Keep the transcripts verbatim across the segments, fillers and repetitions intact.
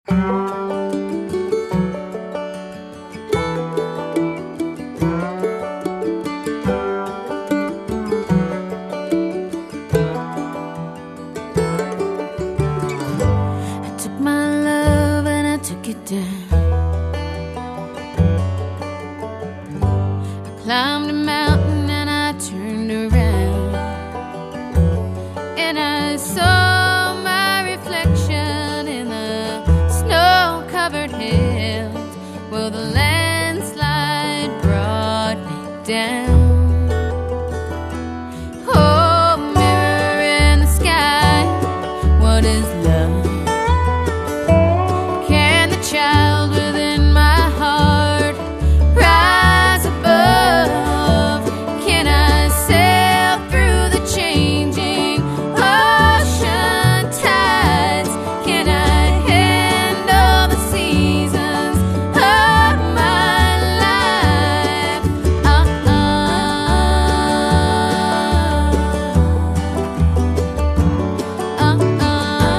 Climbed a mountain and I turned around, and I saw my reflection in the snow-covered hills. Well, the landslide brought me down. Oh, mirror in the sky, what is love? Can the child within my heart rise above? Can I sail through the changing ocean tides? Can I handle the seasons of my life? Uh-uh. Uh-uh.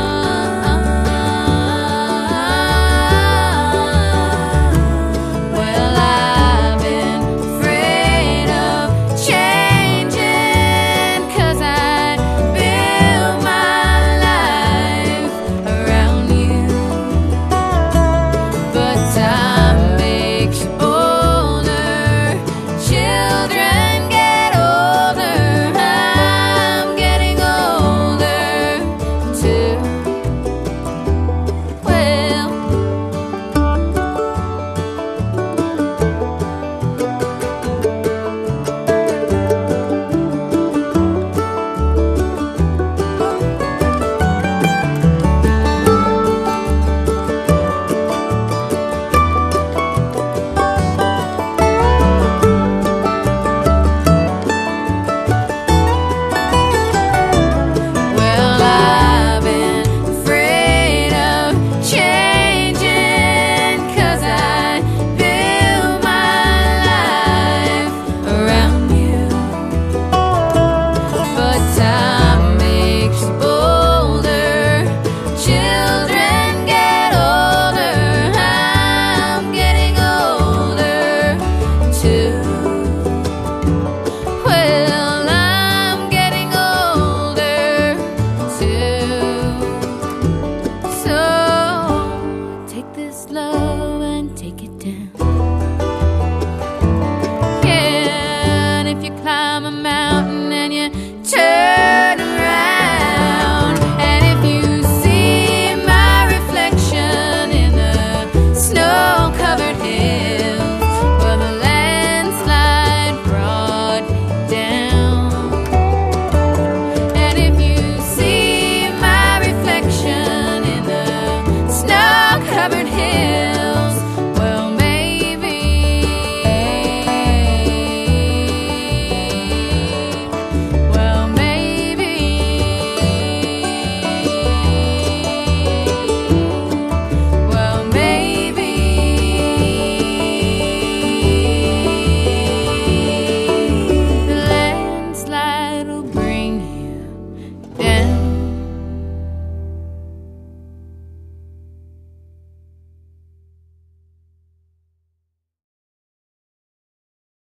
Well, I've been afraid of changing, 'cause I built my life around you. But time makes you older, children get older. I'm getting older too. Well, Well, I've been afraid of changing, 'cause I built my life around you. But time makes you older, children get older. I'm getting older too. Well, I'm getting older too. So take this love and take it down.